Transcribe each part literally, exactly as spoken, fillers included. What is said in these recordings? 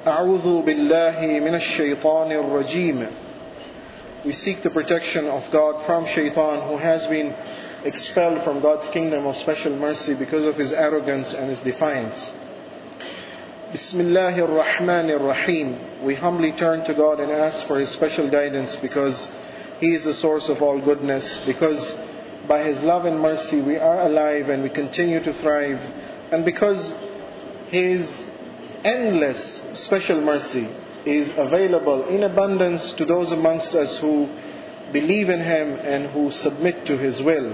أعوذ بالله من الشيطان الرجيم. We seek the protection of God from Shaitan, who has been expelled from God's kingdom of special mercy because of his arrogance and his defiance. Bismillahir Rahmanir Rahim. We humbly turn to God and ask for his special guidance, because he is the source of all goodness, because by his love and mercy we are alive and we continue to thrive, and because his endless special mercy is available in abundance to those amongst us who believe in him and who submit to his will.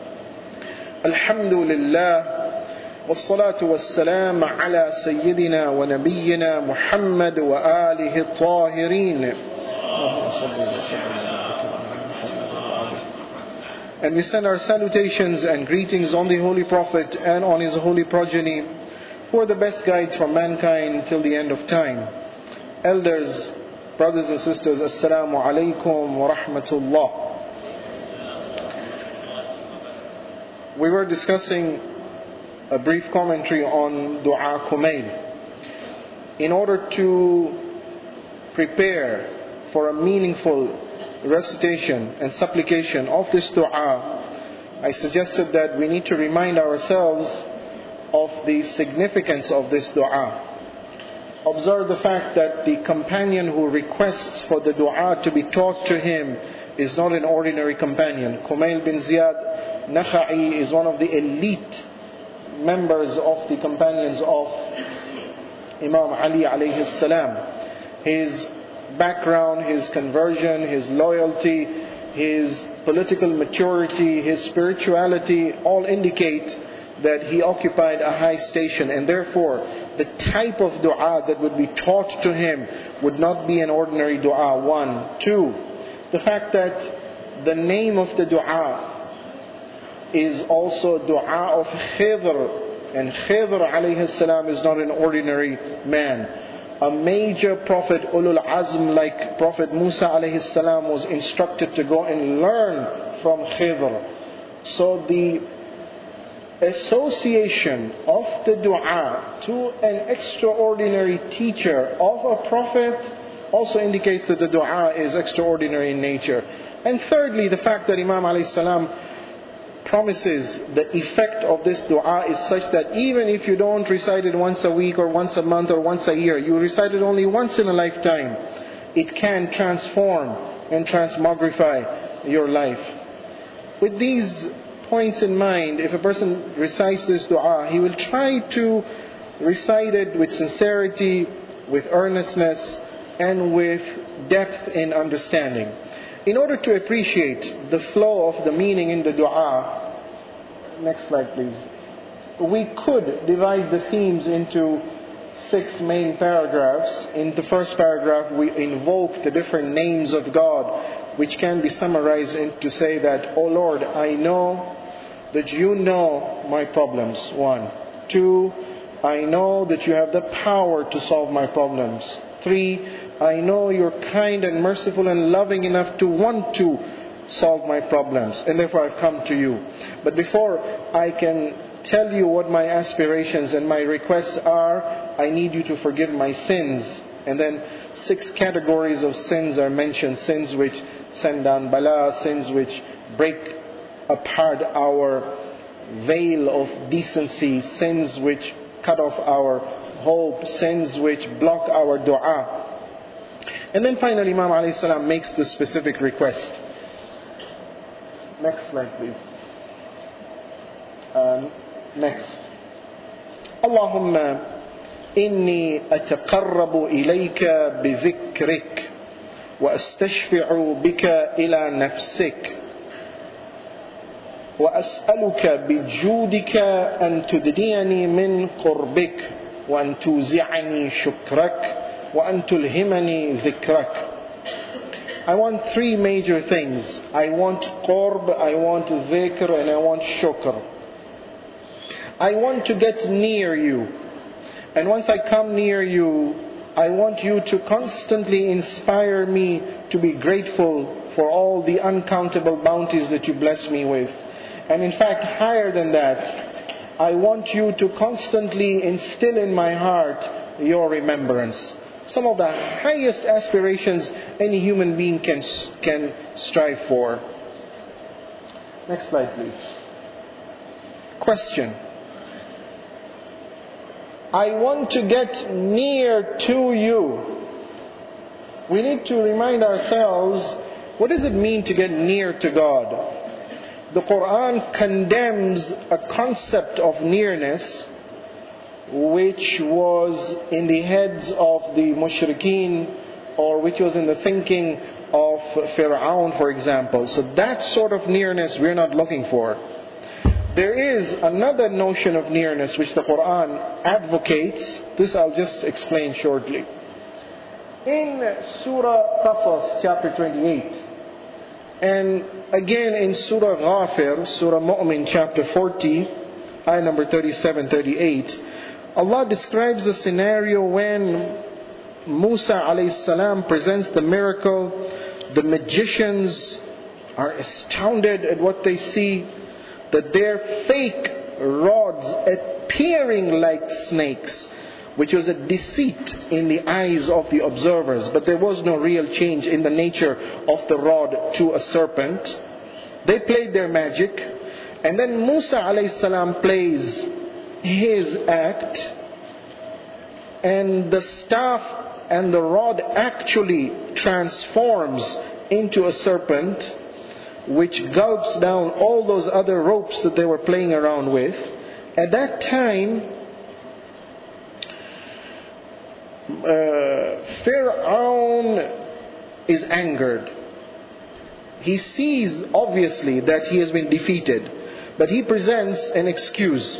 Alhamdulillah, wassalatu wassalam ala sayyidina wa nabiyyina Muhammad wa alihi at-tahirin. And we send our salutations and greetings on the Holy Prophet and on his holy progeny, who are the best guides for mankind till the end of time. Elders, brothers and sisters, Assalamu alaikum wa rahmatullah. We were discussing a brief commentary on Dua Kumail. In order to prepare for a meaningful recitation and supplication of this dua, I suggested that we need to remind ourselves of the significance of this dua. Observe the fact that the companion who requests for the dua to be taught to him is not an ordinary companion. Kumail bin Ziyad Nakha'i is one of the elite members of the companions of Imam Ali alayhi salam. His background, his conversion, his loyalty, his political maturity, his spirituality all indicate that he occupied a high station, and therefore the type of dua that would be taught to him would not be an ordinary dua. One. Two, the fact that the name of the dua is also dua of Khidr, and Khidr alayhi salam is not an ordinary man. A major prophet, Ulul Azm, like Prophet Musa alayhi salam, was instructed to go and learn from Khidr. So the association of the dua to an extraordinary teacher of a prophet also indicates that the dua is extraordinary in nature. And thirdly, the fact that Imam alayhi salam promises the effect of this dua is such that even if you don't recite it once a week or once a month or once a year, you recite it only once in a lifetime, it can transform and transmogrify your life. With these points in mind, if a person recites this dua, he will try to recite it with sincerity, with earnestness, and with depth in understanding. In order to appreciate the flow of the meaning in the dua, next slide please, we could divide the themes into six main paragraphs. In the first paragraph, we invoke the different names of God, which can be summarized into say that, "Oh Lord, I know that you know my problems." One. Two, I know that you have the power to solve my problems. Three, I know you're kind and merciful and loving enough to want to solve my problems, and therefore I've come to you. But before I can tell you what my aspirations and my requests are, I need you to forgive my sins. And then six categories of sins are mentioned: sins which send down bala, sins which break apart our veil of decency, sins which cut off our hope, sins which block our dua. And then finally, Imam alayhi salam makes the specific request. Next slide, please. Um, next. Allahumma inni ataqarrabu ilayka bidhikrik wa astashfi'u bika ila nafsik wa as'aluka bijudika an tudniyani min qurbik wa an tuzi'ani shukrak wa an tulhimani dhikrak. I want three major things. I want qurb, I want dhikr, and I want shukr. I want to get near you. And once I come near you, I want you to constantly inspire me to be grateful for all the uncountable bounties that you bless me with. And in fact, higher than that, I want you to constantly instill in my heart your remembrance. some of the highest aspirations any human being can, can strive for. Next slide, please. Question. I want to get near to you. We need to remind ourselves, what does it mean to get near to God? The Quran condemns a concept of nearness which was in the heads of the mushrikeen, or which was in the thinking of Fir'aun, for example. So that sort of nearness we're not looking for. There is another notion of nearness which the Quran advocates. This I'll just explain shortly. In Surah Qasas, chapter twenty-eight, and again in Surah Ghafir, Surah Mu'min, chapter forty, ayah number thirty-seven thirty-eight, Allah describes a scenario when Musa alayhi salam presents the miracle. The magicians are astounded at what they see, that their fake rods appearing like snakes, which was a deceit in the eyes of the observers, but there was no real change in the nature of the rod to a serpent. They played their magic, and then Musa alayhi salam plays his act, and the staff and the rod actually transforms into a serpent, which gulps down all those other ropes that they were playing around with. At that time, uh, Fir'aun is angered. He sees obviously that he has been defeated, but he presents an excuse.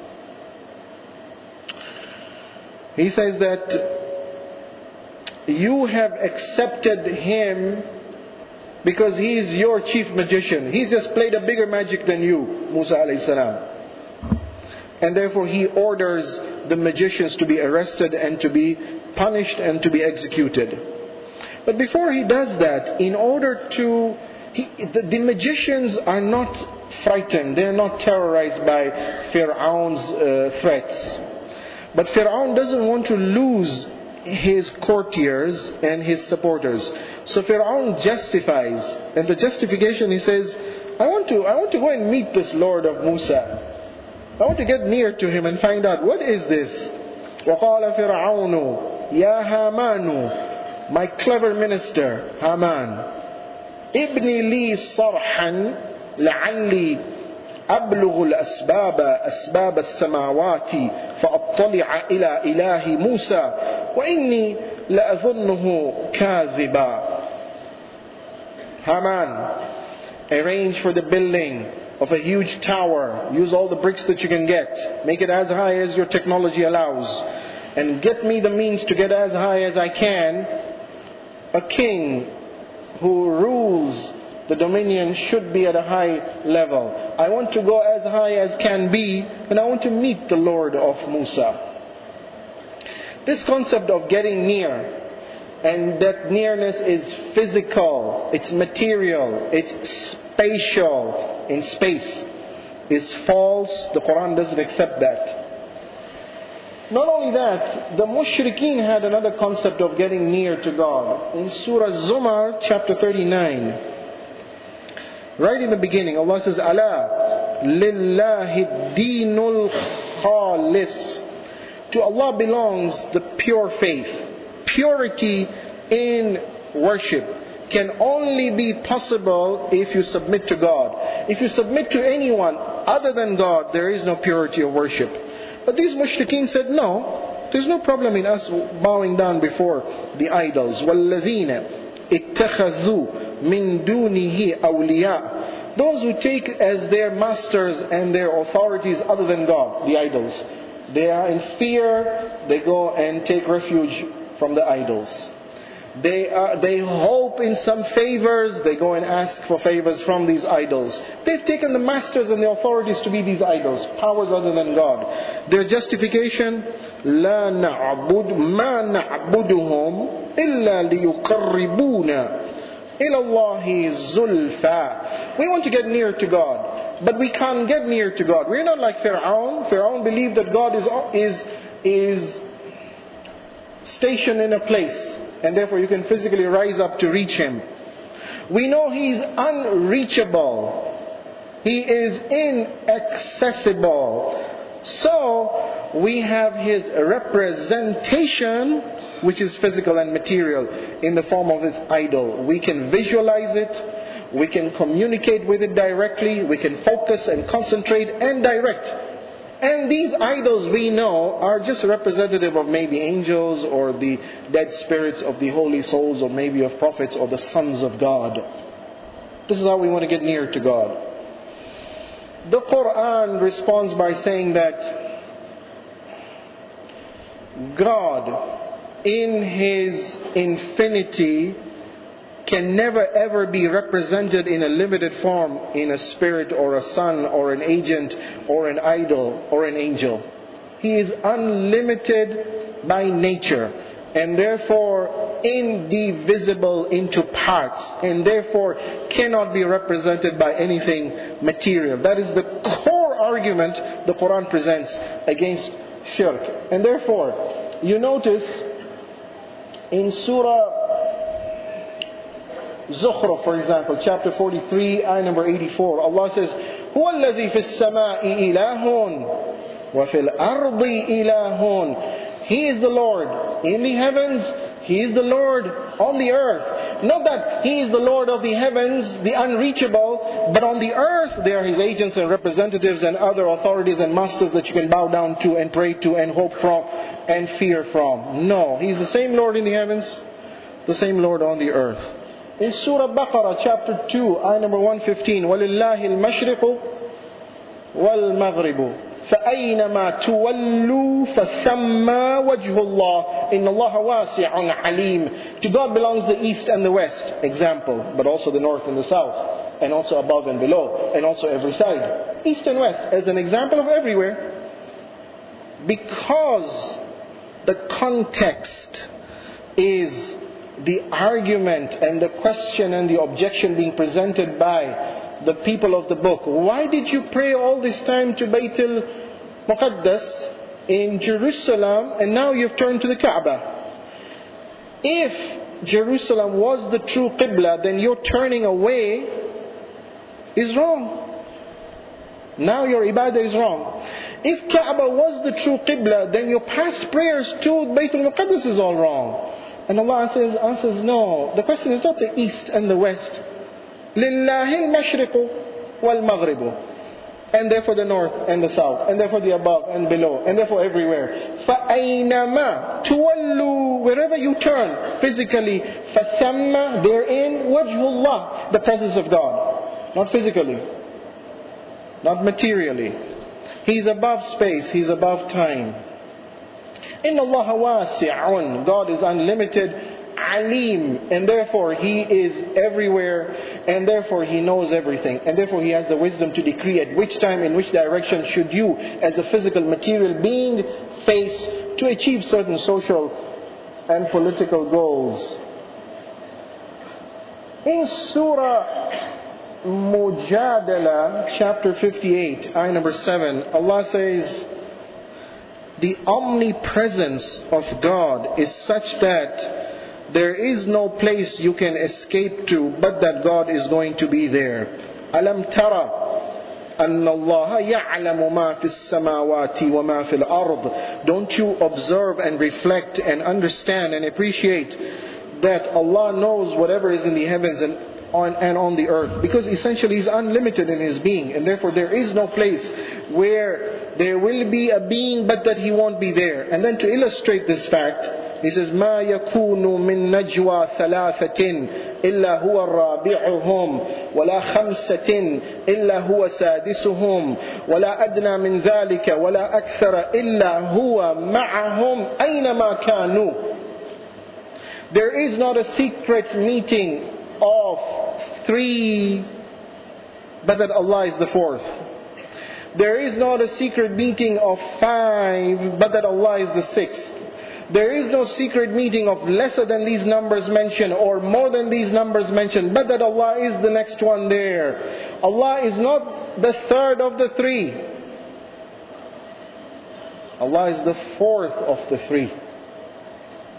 He says that you have accepted him because he is your chief magician. He's just played a bigger magic than you, Musa alayhi salam. And therefore he orders the magicians to be arrested and to be punished and to be executed. But before he does that, in order to... He, the, the magicians are not frightened. They're not terrorized by Fir'aun's uh, threats. But Fir'aun doesn't want to lose his courtiers and his supporters. So Fir'aun justifies. And the justification, he says, I want to I want to go and meet this Lord of Musa. I want to get near to him and find out, what is this? وَقَالَ فِرْعَوْنُ يَا هَامَانُ, my clever minister, Haman, ابْنِ لِي صَرْحًا لَعَلِّي أبلغ الأسباب أسباب السماوات فأطلع إلى إله موسى وإني لأظنه كاذبا. Haman, arrange for the building of a huge tower. Use all the bricks that you can get. Make it as high as your technology allows. And get me the means to get as high as I can. A king who rules the dominion should be at a high level. I want to go as high as can be, and I want to meet the Lord of Musa. This concept of getting near, and that nearness is physical, it's material, it's spatial, in space, is false. The Quran doesn't accept that. Not only that, the mushrikeen had another concept of getting near to God. In Surah Zumar, chapter thirty-nine, right in the beginning, Allah says, Ala lillahi dinul khalis. To Allah belongs the pure faith. Purity in worship can only be possible if you submit to God. If you submit to anyone other than God, there is no purity of worship. But these mushrikeen said, no, there's no problem in us bowing down before the idols. وَالَّذِينَ اتَّخَذُوا مِن دُونِهِ أَوْلِيَاءَ. Those who take as their masters and their authorities other than God, the idols. They are in fear, they go and take refuge from the idols. They are, they hope in some favors, they go and ask for favors from these idols. They've taken the masters and the authorities to be these idols, powers other than God. Their justification, لا نعبد ما نعبدهم إلا ليقربونا إلى الله زلفى. We want to get near to God, but we can't get near to God. We're not like Fir'aun. Fir'aun believed that God is is is stationed in a place, and therefore you can physically rise up to reach Him. We know He's unreachable. He is inaccessible. So, we have His representation, which is physical and material, in the form of His idol. We can visualize it, we can communicate with it directly, we can focus and concentrate and direct. And these idols, we know, are just representative of maybe angels or the dead spirits of the holy souls, or maybe of prophets or the sons of God. This is how we want to get near to God. The Quran responds by saying that God, in His infinity, can never ever be represented in a limited form in a spirit or a son or an agent or an idol or an angel. He is unlimited by nature, and therefore indivisible into parts, and therefore cannot be represented by anything material. That is the core argument the Quran presents against shirk. And therefore, you notice in Surah Zukhruf, for example, chapter forty-three, ayah number eighty-four, Allah says, هُوَ الَّذِي فِي السَّمَاءِ إِلَهٌ وَفِي الْأَرْضِ إِلَهٌ. He is the Lord in the heavens, He is the Lord on the earth. Not that He is the Lord of the heavens, the unreachable, but on the earth they are His agents and representatives and other authorities and masters that you can bow down to and pray to and hope from and fear from. No, He is the same Lord in the heavens, the same Lord on the earth. In Surah Baqarah, chapter two, ayah number one fifteen, وَلِلَّهِ الْمَشْرِقُ وَالْمَغْرِبُ فَأَيْنَمَا تُوَلُّوا فَثَمَّ وَجْهُ اللَّهِ إِنَّ اللَّهَ وَاسِعٌ عَلِيمٌ. To God belongs the east and the west, example, but also the north and the south, and also above and below, and also every side. East and west as an example of everywhere. Because the context is the argument and the question and the objection being presented by the people of the book. Why did you pray all this time to Bayt al-Muqaddas in Jerusalem, and now you've turned to the Kaaba? If Jerusalem was the true Qibla, then your turning away is wrong. Now your ibadah is wrong. If Kaaba was the true Qibla, then your past prayers to Bayt al-Muqaddas is all wrong. And Allah answers, answers, no. The question is not the east and the west. لِلَّهِ الْمَشْرِقُ وَالْمَغْرِبُ. And therefore the north and the south. And therefore the above and below. And therefore everywhere. فَأَيْنَمَا تُوَلُّوا. Wherever you turn physically, فَثَمَّ. Therein وَجْهُ اللَّهِ. The presence of God. Not physically. Not materially. He's above space. He's above time. إِنَّ اللَّهَ وَاسِعٌ. God is unlimited, alim, and therefore He is everywhere, and therefore He knows everything, and therefore He has the wisdom to decree at which time, in which direction should you, as a physical material being, face to achieve certain social and political goals. In Surah Mujadala, chapter fifty-eight, ayah number seven, Allah says, the omnipresence of God is such that there is no place you can escape to but that God is going to be there. Alam tara anna Allah ya'lamu ma fis samawati wa ma fil ard. Don't you observe and reflect and understand and appreciate that Allah knows whatever is in the heavens and on and on the earth, because essentially He's unlimited in His being, and therefore there is no place where there will be a being but that He won't be there. And then to illustrate this fact, He says, مَا يَكُونُ مِن نَجْوَى ثَلَاثَةٍ إِلَّا هُوَ الرَّابِعُهُمْ وَلَا خَمْسَةٍ إِلَّا هُوَ سَادِسُهُمْ وَلَا أَدْنَى مِنْ ذَلِكَ وَلَا أَكْثَرَ إِلَّا هُوَ مَعَهُمْ أَيْنَمَا كَانُوا. There is not a secret meeting of three, but that Allah is the fourth. There is not a secret meeting of five, but that Allah is the sixth. There is no secret meeting of lesser than these numbers mentioned or more than these numbers mentioned, but that Allah is the next one there. Allah is not the third of the three. Allah is the fourth of the three.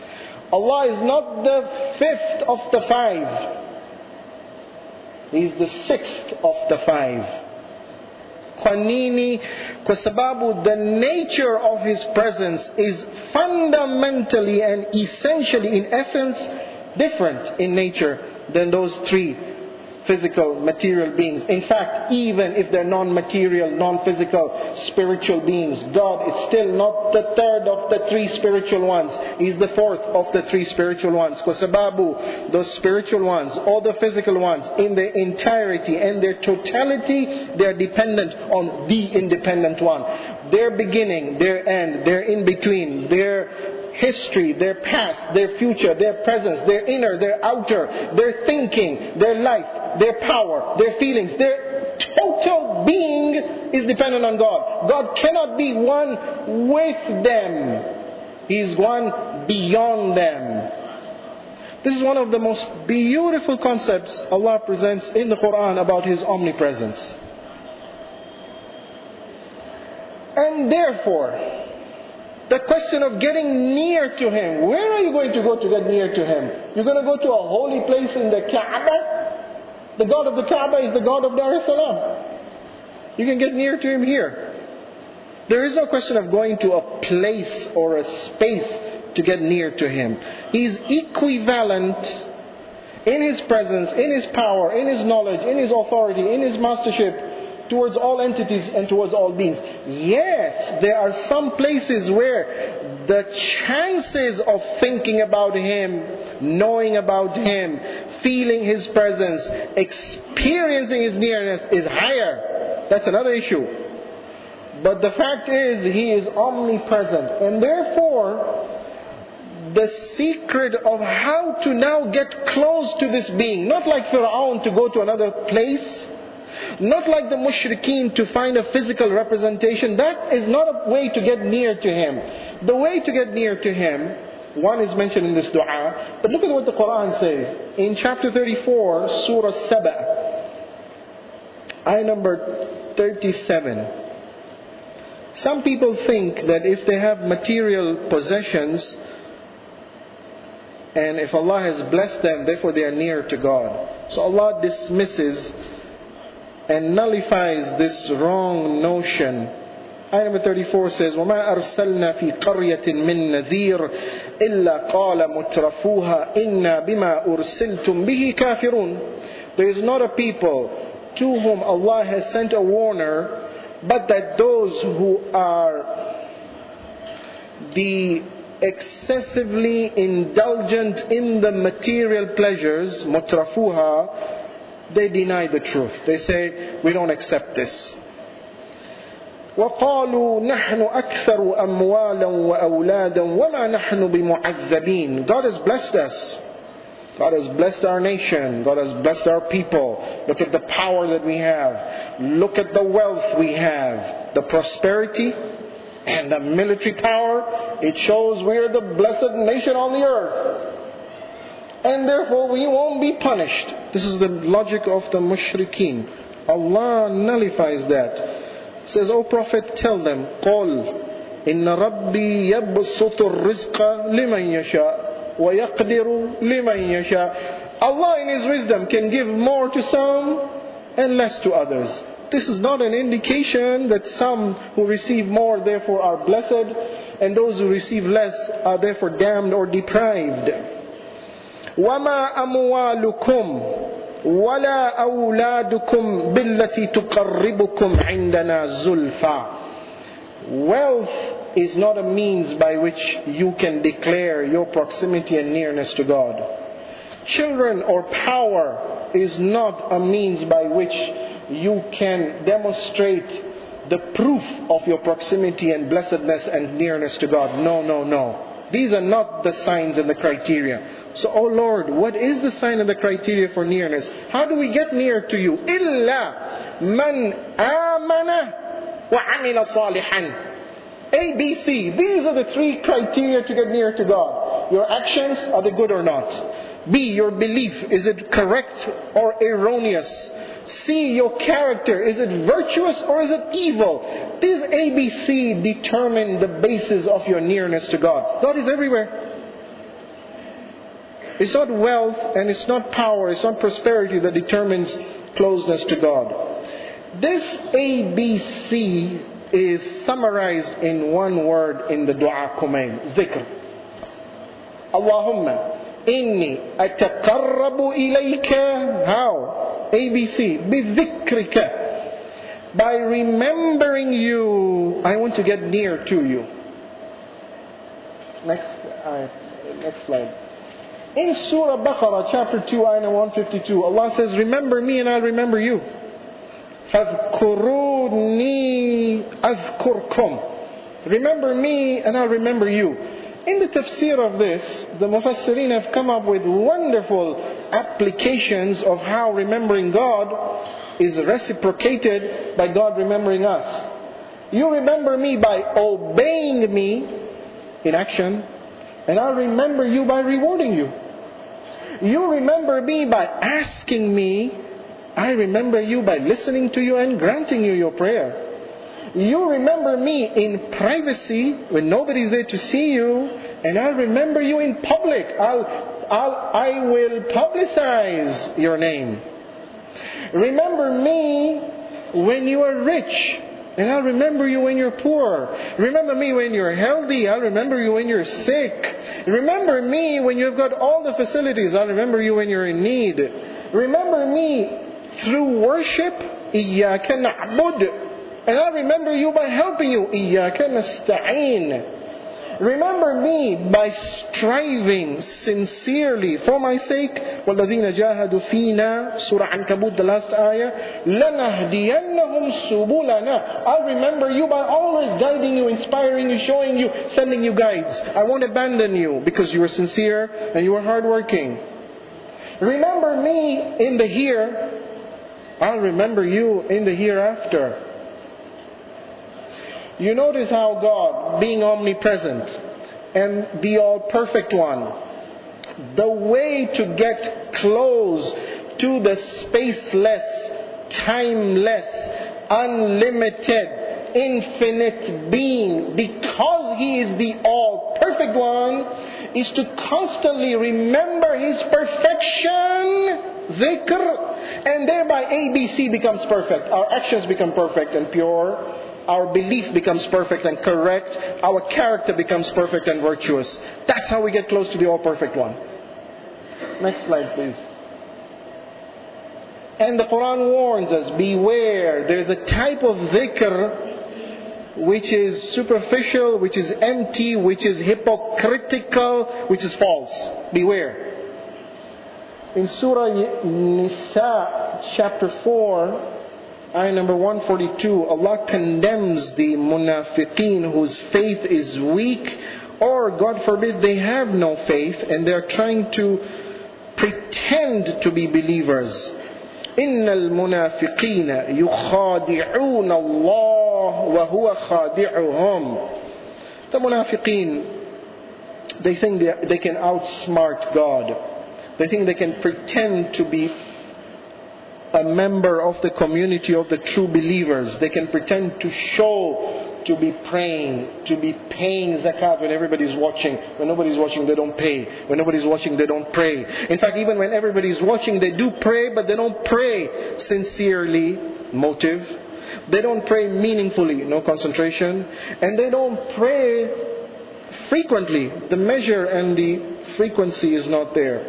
Allah is not the fifth of the five. He is the sixth of the five. Kwa nini? Kwa sababu the nature of His presence is fundamentally and essentially, in essence, different in nature than those three physical, material beings. In fact, even if they're non-material, non-physical, spiritual beings, God is still not the third of the three spiritual ones. He's the fourth of the three spiritual ones. Kwa sababu, those spiritual ones, or the physical ones, in their entirety and their totality, they're dependent on the independent one. Their beginning, their end, their in-between, their history, their past, their future, their presence, their inner, their outer, their thinking, their life, their power, their feelings, their total being is dependent on God. God cannot be one with them. He is one beyond them. This is one of the most beautiful concepts Allah presents in the Quran about His omnipresence. And therefore, the question of getting near to Him. Where are you going to go to get near to Him? You're going to go to a holy place in the Kaaba? The God of the Kaaba is the God of Dar es Salaam. You can get near to Him here. There is no question of going to a place or a space to get near to Him. He is equivalent in His presence, in His power, in His knowledge, in His authority, in His mastership, towards all entities and towards all beings. Yes, there are some places where the chances of thinking about Him, knowing about Him, feeling His presence, experiencing His nearness is higher. That's another issue. But the fact is, He is omnipresent. And therefore, the secret of how to now get close to this being, not like Fir'aun to go to another place, not like the mushrikeen to find a physical representation. That is not a way to get near to Him. The way to get near to Him, one is mentioned in this dua, but look at what the Quran says. In chapter thirty-four, Surah Saba, ayah number thirty-seven. Some people think that if they have material possessions, and if Allah has blessed them, therefore they are near to God. So Allah dismisses and nullifies this wrong notion. Ayah number thirty-four says, وَمَا أَرْسَلْنَا فِي قَرْيَةٍ مِّن نَذِيرٍ إِلَّا قَالَ مُتْرَفُوهَا إِنَّا بِمَا أُرْسِلْتُمْ بِهِ كَافِرُونَ. There is not a people to whom Allah has sent a warner, but that those who are the excessively indulgent in the material pleasures, مُتْرَفُوهَا, they deny the truth. They say, we don't accept this. وَقَالُوا نَحْنُ أَكْثَرُ أَمْوَالًا وَأَوْلَادًا وَمَا نَحْنُ بِمُعَذَّبِينَ. God has blessed us. God has blessed our nation. God has blessed our people. Look at the power that we have. Look at the wealth we have. The prosperity and the military power. It shows we are the blessed nation on the earth. And therefore we won't be punished. This is the logic of the mushrikeen. Allah nullifies that. It says, O Prophet, tell them, قُلْ إِنَّ رَبِّي يَبْسُطُ الرِّزْقَ لِمَنْ يَشَاءُ وَيَقْدِرُ لِمَنْ يَشَاءُ. Allah in His wisdom can give more to some and less to others. This is not an indication that some who receive more therefore are blessed, and those who receive less are therefore damned or deprived. وَمَا أَمْوَالُكُمْ وَلَا أَوْلَادُكُمْ بِالَّتِي تُقَرِّبُكُمْ عِنْدَنَا زُلْفَى. Wealth is not a means by which you can declare your proximity and nearness to God. Children or power is not a means by which you can demonstrate the proof of your proximity and blessedness and nearness to God. No, no, no. These are not the signs and the criteria. So, oh Lord, what is the sign and the criteria for nearness? How do we get near to you? إِلَّا مَنْ آمَنَ وَعَمِلَ صَالِحًا. A, B, C. These are the three criteria to get near to God. Your actions, are they good or not? B, your belief, is it correct or erroneous? C, your character, is it virtuous or is it evil? These A, B, C determine the basis of your nearness to God. God is everywhere. It's not wealth and it's not power, it's not prosperity that determines closeness to God. This A B C is summarized in one word in the Dua Kumain, dhikr. Allahumma inni ataqarrabu ilayka. How? A B C. Bidhikrika. By remembering you, I want to get near to you. Next, uh, next slide. In Surah Baqarah, chapter two, ayah one fifty-two, Allah says, remember me and I'll remember you. فَاذْكُرُونِي أَذْكُرْكُمْ. Remember me and I'll remember you. In the tafsir of this, the Mufassirin have come up with wonderful applications of how remembering God is reciprocated by God remembering us. You remember me by obeying me in action, and I'll remember you by rewarding you. You remember me by asking me, I remember you by listening to you and granting you your prayer. You remember me in privacy when nobody's there to see you, and I'll remember you in public. I'll, I'll, I will publicize your name. Remember me when you are rich, and I'll remember you when you're poor. Remember me when you're healthy. I'll remember you when you're sick. Remember me when you've got all the facilities. I'll remember you when you're in need. Remember me through worship. إِيَّاكَ نَعْبُدُ. And I'll remember you by helping you. إِيَّاكَ نَسْتَعِينُ. Remember me by striving sincerely for my sake. وَالَّذِينَ جَاهَدُوا فِينَا. Surah Ankabut, the last ayah. لَنَهْدِيَنَّهُمْ سُبُلَنَا. I'll remember you by always guiding you, inspiring you, showing you, sending you guides. I won't abandon you because you were sincere and you were hardworking. Remember me in the here. I'll remember you in the hereafter. You notice how God, being omnipresent and the all-perfect one, the way to get close to the spaceless, timeless, unlimited, infinite being, because He is the all-perfect one, is to constantly remember His perfection, dhikr, and thereby A B C becomes perfect. Our actions become perfect and pure. Our belief becomes perfect and correct. Our character becomes perfect and virtuous. That's how we get close to the all-perfect one. Next slide, please. And the Quran warns us, beware. There's a type of dhikr which is superficial, which is empty, which is hypocritical, which is false. Beware. In Surah Nisa, chapter four, ayah number one forty-two, Allah condemns the munafiqeen whose faith is weak, or God forbid they have no faith and they're trying to pretend to be believers. إِنَّ الْمُنَافِقِينَ يُخَادِعُونَ اللَّهَ وَهُوَ خَادِعُهُمْ. The munafiqeen, they think they, they can outsmart God. They think they can pretend to be a member of the community of the true believers. They can pretend to show to be praying, to be paying zakat when everybody's watching. When nobody's watching, they don't pay. When nobody's watching, they don't pray. In fact, even when everybody's watching, they do pray, but they don't pray sincerely, motive. They don't pray meaningfully, no concentration. And they don't pray frequently. The measure and the frequency is not there.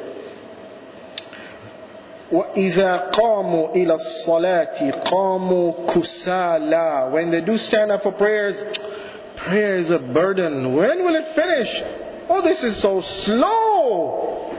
وَإِذَا قَامُوا إِلَى الصَّلَاةِ قَامُوا كُسَالَى. When they do stand up for prayers, prayer is a burden. When will it finish? Oh, this is so slow.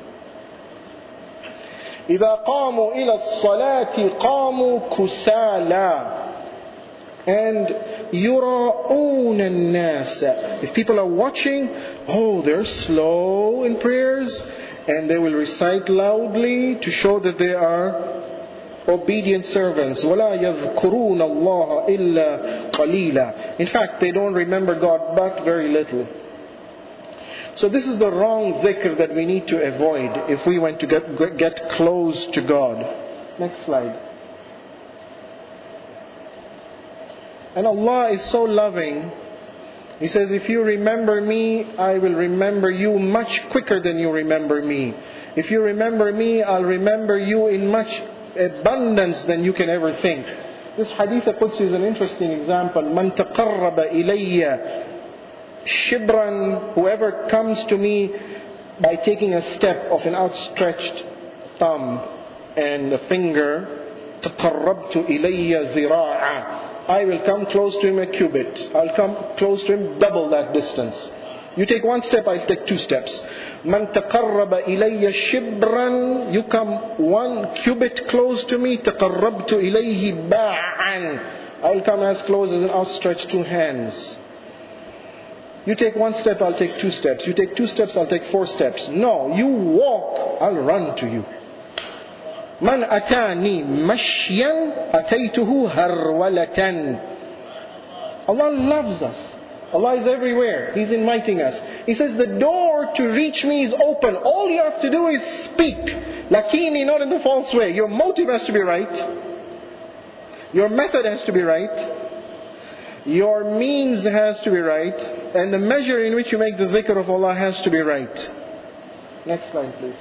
إِذَا قَامُوا إِلَى الصَّلَاةِ قَامُوا كُسَالَى. And يُرَاءُونَ النَّاسَ. If people are watching, oh, they're slow in prayers. And they will recite loudly to show that they are obedient servants. وَلَا يَذْكُرُونَ اللَّهَ إِلَّا قَلِيلًا. In fact, they don't remember God but very little. So this is the wrong dhikr that we need to avoid if we want to get, get close to God. Next slide. And Allah is so loving. He says, if you remember me, I will remember you much quicker than you remember me. If you remember me, I'll remember you in much abundance than you can ever think. This hadith al-Qudsi is an interesting example. Man taqarraba ilayya shibran, whoever comes to me by taking a step of an outstretched thumb and a finger, taqarrabtu ilayya zira'a, I will come close to him a cubit. I'll come close to him double that distance. You take one step, I'll take two steps. Man taqarraba ilayya shibran, you come one cubit close to me, taqarrabtu ilayhi ba'an, I'll come as close as an outstretched two hands. You take one step, I'll take two steps. You take two steps, I'll take four steps. No, you walk, I'll run to you. Man atani mashyan ataytuhu harwalatan. Allah loves us. Allah is everywhere. He's inviting us. He says the door to reach me is open. All you have to do is speak. Lakini, not in the false way. Your motive has to be right. Your method has to be right. Your means has to be right. And the measure in which you make the dhikr of Allah has to be right. Next slide, please.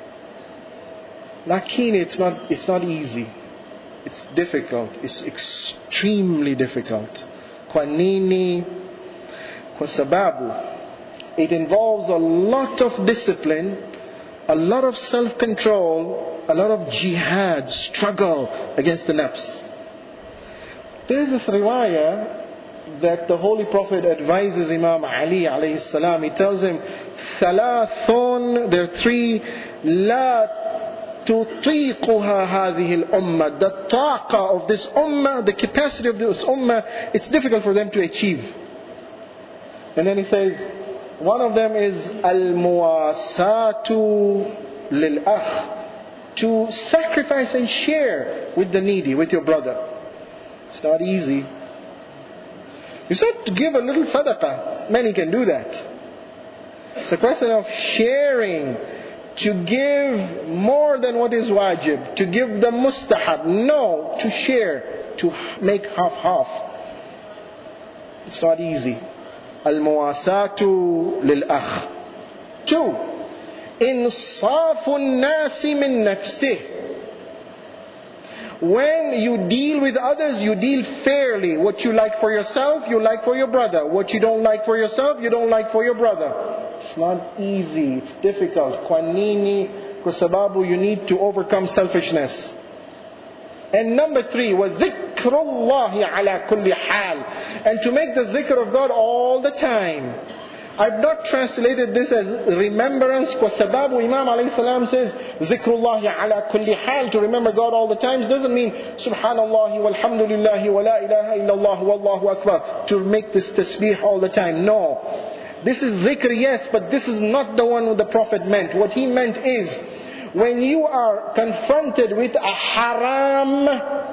Lakini, it's not, it's not easy. It's difficult. It's extremely difficult. Kwa nini? Kwa sababu. It involves a lot of discipline, a lot of self-control, a lot of jihad, struggle against the nafs. There is this riwayah that the Holy Prophet advises Imam Ali alayhi salam. He tells him, Thalathun, there are three, La tutiquha hadhihi al-ummah. The taqa of this ummah, the capacity of this ummah, it's difficult for them to achieve. And then he says, one of them is al-muwasatu lil-akh, to sacrifice and share with the needy, with your brother. It's not easy. You said to give a little sadaqah. Many can do that. It's a question of sharing, to give more than what is wajib, to give the mustahab. No, to share, to make half-half. It's not easy. Al-muwasatu lil-akh. Two, insafu an-nasi min nafsih. When you deal with others, you deal fairly. What you like for yourself, you like for your brother. What you don't like for yourself, you don't like for your brother. It's not easy. It's difficult. Kwa nini? Kwa sababu you need to overcome selfishness. And number three, وَذِكْرُ اللَّهِ عَلَى كُلِّ حَالٍ. And to make the dhikr of God all the time. I've not translated this as remembrance. Kwa sababu Imam alayhi salam says, ذِكْرُ اللَّهِ عَلى كُلِّ حَالٍ, to remember God all the time. Doesn't mean Subhanallah walhamdulillahi wa la ilaha illallah wallahu akbar, to make this tasbih all the time. No. This is dhikr, yes, but this is not the one the Prophet meant. What he meant is, when you are confronted with a haram,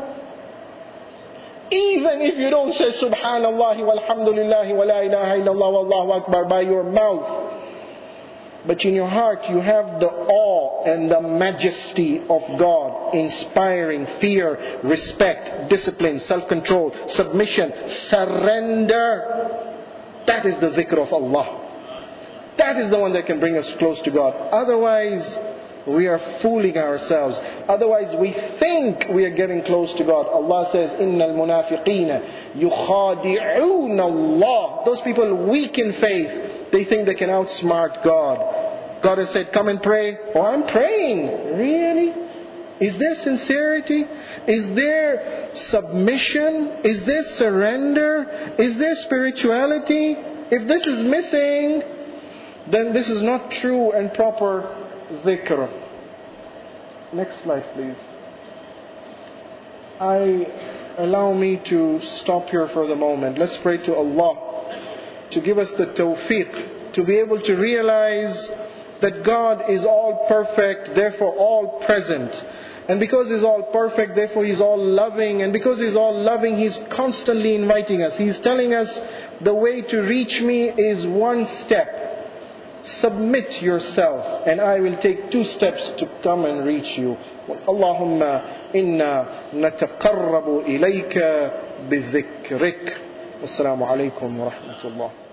even if you don't say Subhanallah walhamdulillahi wa la ilaha illallah wallahu akbar by your mouth, but in your heart you have the awe and the majesty of God, inspiring fear, respect, discipline, self-control, submission, surrender. That is the dhikr of Allah. That is the one that can bring us close to God. Otherwise, we are fooling ourselves. Otherwise, we think we are getting close to God. Allah says, إِنَّ الْمُنَافِقِينَ يُخَادِعُونَ اللَّهِ. Those people weak in faith, they think they can outsmart God. God has said, come and pray. Oh, I'm praying. Really? Is there sincerity? Is there submission? Is there surrender? Is there spirituality? If this is missing, then this is not true and proper dhikr. Next slide, please. I allow me to stop here for the moment. Let's pray to Allah to give us the tawfiq to be able to realize that God is all perfect, therefore all present. And because He's all perfect, therefore He's all loving. And because He's all loving, He's constantly inviting us. He's telling us the way to reach me is one step. Submit yourself, and I will take two steps to come and reach you. Allahumma inna nataqarrabu ilayka bi dhikrik. Assalamu alaikum wa rahmatullah.